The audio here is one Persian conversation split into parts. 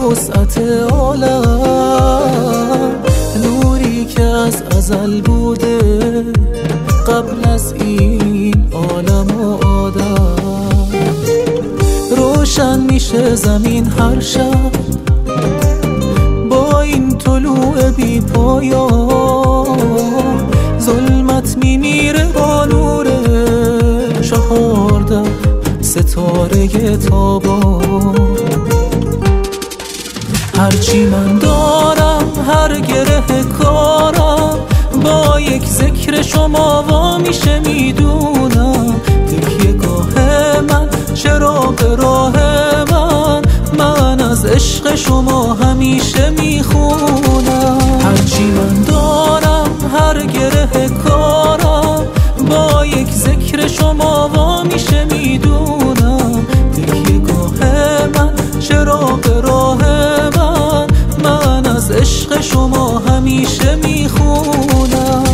وسعت عالم، نوری که از ازل بوده قبل از این عالم و آدم. روشن میشه زمین هر شب با این طلوع بی پایان، ظلمت میمیره با نور 14 ستاره تابان. هرچی من دارم، هر گره کارم، با یک ذکر شما وا میشه میدونم. تکیه گاه من، چراغ راه من از عشق شما همیشه میخونم. هرچی من دارم، هر گره کارم، با یک ذکر شما وا میشه میدونم. تکیه گاه من، چراغ راه من از عشق شما همیشه میخونم.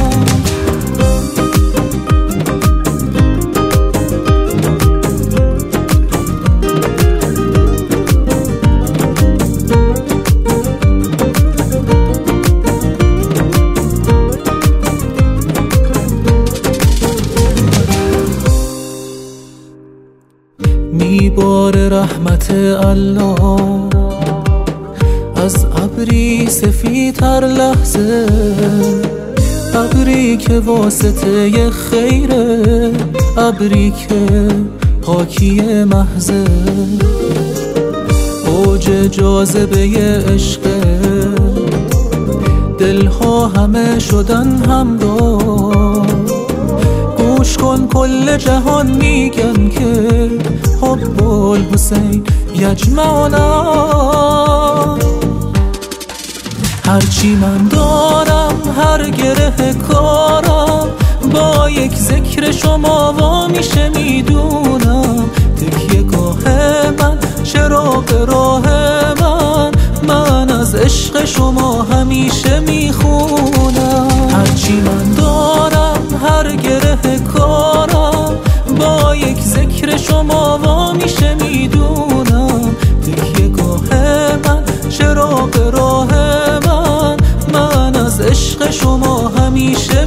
میباره رحمت الله از ابری سفید هر لحظه، ابری که واسطه خیره، ابری که پاکی محضه. اوج جاذبه عشق، دلها همه شدن همراه. گوش کن کل جهان میگن که حب الحسین یجمعنا. هرچی من دارم، هر گره کارم، با یک ذکر شما وا میشه میدونم. تکیه گاه من، چراغ راه من از عشق شما همیشه میخونم. هرچی من دارم، هر گره کارم، با یک ذکر شما وا میشه میدونم. تکیه گاه من، چراغ راه من از عشق شما همیشه